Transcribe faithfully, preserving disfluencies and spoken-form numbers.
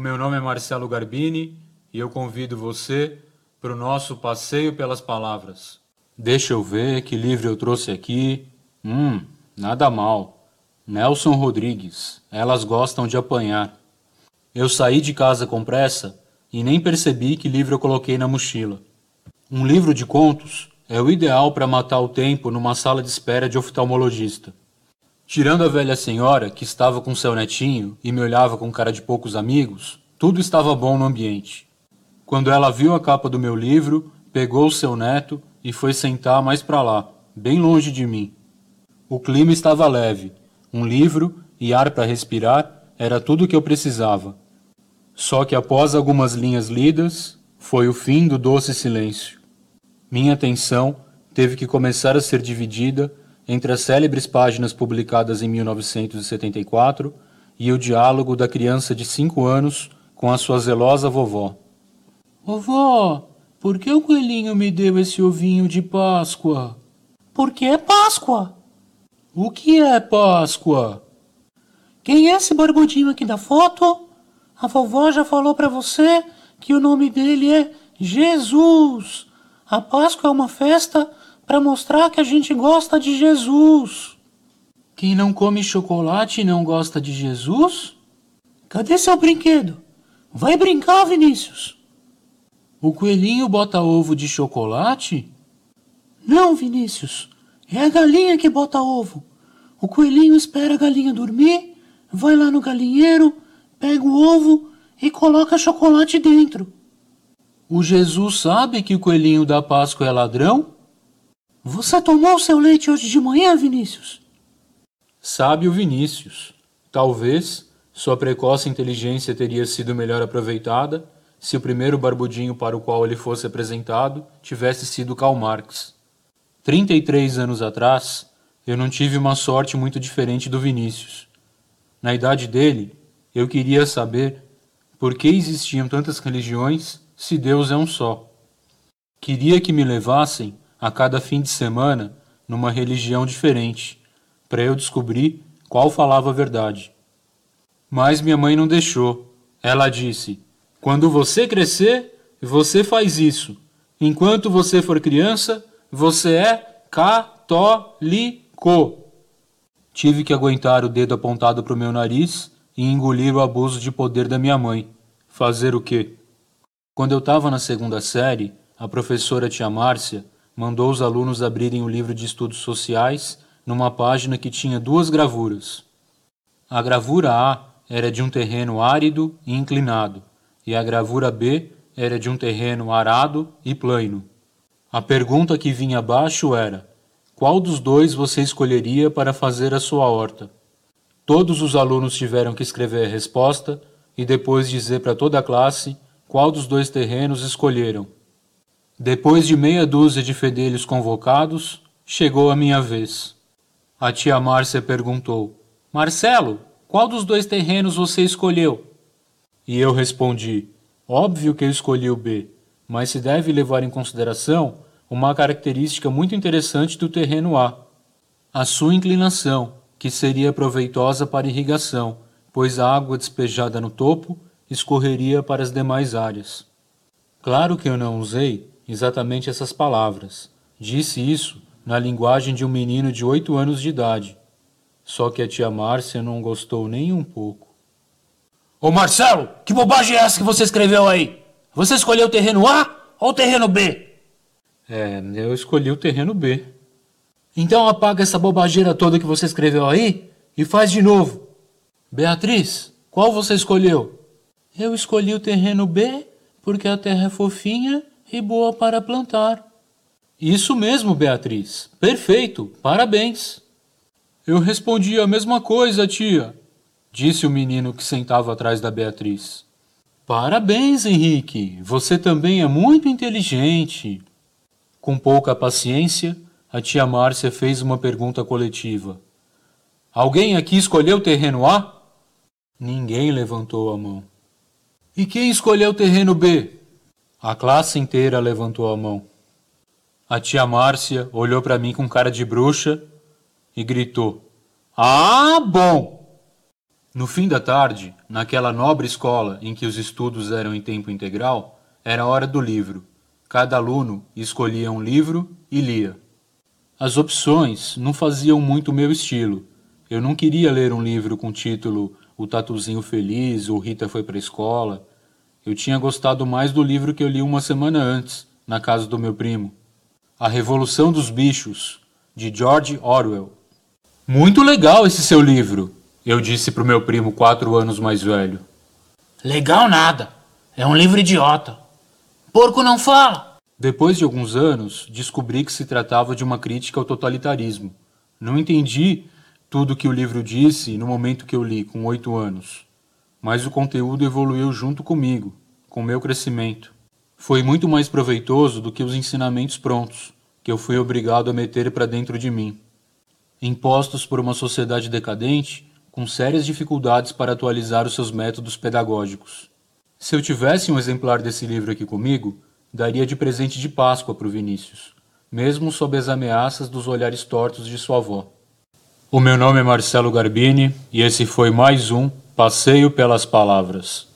meu nome é Marcelo Garbini e eu convido você para o nosso passeio pelas palavras. Deixa eu ver que livro eu trouxe aqui. Hum, nada mal. Nelson Rodrigues. Elas gostam de apanhar. Eu saí de casa com pressa e nem percebi que livro eu coloquei na mochila. Um livro de contos é o ideal para matar o tempo numa sala de espera de oftalmologista. Tirando a velha senhora, que estava com seu netinho e me olhava com cara de poucos amigos, tudo estava bom no ambiente. Quando ela viu a capa do meu livro, pegou o seu neto e foi sentar mais para lá, bem longe de mim. O clima estava leve, um livro e ar para respirar era tudo o que eu precisava. Só que após algumas linhas lidas, foi o fim do doce silêncio. Minha atenção teve que começar a ser dividida entre as célebres páginas publicadas em mil novecentos e setenta e quatro e o diálogo da criança de cinco anos com a sua zelosa vovó. Vovó, por que o coelhinho me deu esse ovinho de Páscoa? Porque é Páscoa. O que é Páscoa? Quem é esse barbudinho aqui da foto? A vovó já falou pra você que o nome dele é Jesus. A Páscoa é uma festa para mostrar que a gente gosta de Jesus. Quem não come chocolate não gosta de Jesus? Cadê seu brinquedo? Vai brincar, Vinícius. O coelhinho bota ovo de chocolate? Não, Vinícius. É a galinha que bota ovo. O coelhinho espera a galinha dormir, vai lá no galinheiro, pega o ovo e coloca chocolate dentro. O Jesus sabe que o coelhinho da Páscoa é ladrão? Você tomou seu leite hoje de manhã, Vinícius? Sabe o Vinícius. Talvez sua precoce inteligência teria sido melhor aproveitada se o primeiro barbudinho para o qual ele fosse apresentado tivesse sido Karl Marx. Trinta e três anos atrás, eu não tive uma sorte muito diferente do Vinícius. Na idade dele, eu queria saber por que existiam tantas religiões se Deus é um só. Queria que me levassem a cada fim de semana numa religião diferente, para eu descobrir qual falava a verdade. Mas minha mãe não deixou. Ela disse: quando você crescer, você faz isso. Enquanto você for criança, você é católico. Tive que aguentar o dedo apontado para o meu nariz e engolir o abuso de poder da minha mãe. Fazer o quê? Quando eu estava na segunda série, a professora tia Márcia mandou os alunos abrirem o livro de estudos sociais numa página que tinha duas gravuras. A gravura A era de um terreno árido e inclinado, e a gravura B era de um terreno arado e plano. A pergunta que vinha abaixo era: qual dos dois você escolheria para fazer a sua horta? Todos os alunos tiveram que escrever a resposta e depois dizer para toda a classe qual dos dois terrenos escolheram. Depois de meia dúzia de fedelhos convocados, chegou a minha vez. A tia Márcia perguntou: Marcelo, qual dos dois terrenos você escolheu? E eu respondi: óbvio que eu escolhi o B, mas se deve levar em consideração uma característica muito interessante do terreno A, a sua inclinação, que seria proveitosa para irrigação, pois a água despejada no topo escorreria para as demais áreas. Claro que eu não usei exatamente essas palavras. Disse isso na linguagem de um menino de oito anos de idade. Só que a tia Márcia não gostou nem um pouco. Ô Marcelo, que bobagem é essa que você escreveu aí? Você escolheu o terreno A ou o terreno B? É, eu escolhi o terreno B. Então apaga essa bobageira toda que você escreveu aí e faz de novo. Beatriz, qual você escolheu? Eu escolhi o terreno B porque a terra é fofinha e boa para plantar. Isso mesmo, Beatriz. Perfeito. Parabéns. Eu respondi a mesma coisa, tia, disse o menino que sentava atrás da Beatriz. Parabéns, Henrique. Você também é muito inteligente. Com pouca paciência, a tia Márcia fez uma pergunta coletiva. Alguém aqui escolheu o terreno A? Ninguém levantou a mão. E quem escolheu o terreno B? A classe inteira levantou a mão. A tia Márcia olhou para mim com cara de bruxa e gritou: Ah, bom! No fim da tarde, naquela nobre escola em que os estudos eram em tempo integral, era a hora do livro. Cada aluno escolhia um livro e lia. As opções não faziam muito o meu estilo. Eu não queria ler um livro com o título O Tatuzinho Feliz ou Rita Foi para a Escola. Eu tinha gostado mais do livro que eu li uma semana antes, na casa do meu primo. A Revolução dos Bichos, de George Orwell. Muito legal esse seu livro, eu disse para o meu primo quatro anos mais velho. Legal nada. É um livro idiota. Porco não fala. Depois de alguns anos, descobri que se tratava de uma crítica ao totalitarismo. Não entendi tudo o que o livro disse no momento que eu li, com oito anos. Mas o conteúdo evoluiu junto comigo, com o meu crescimento. Foi muito mais proveitoso do que os ensinamentos prontos, que eu fui obrigado a meter para dentro de mim. Impostos por uma sociedade decadente, com sérias dificuldades para atualizar os seus métodos pedagógicos. Se eu tivesse um exemplar desse livro aqui comigo, daria de presente de Páscoa para o Vinícius, mesmo sob as ameaças dos olhares tortos de sua avó. O meu nome é Marcelo Garbini e esse foi mais um Passeio pelas Palavras.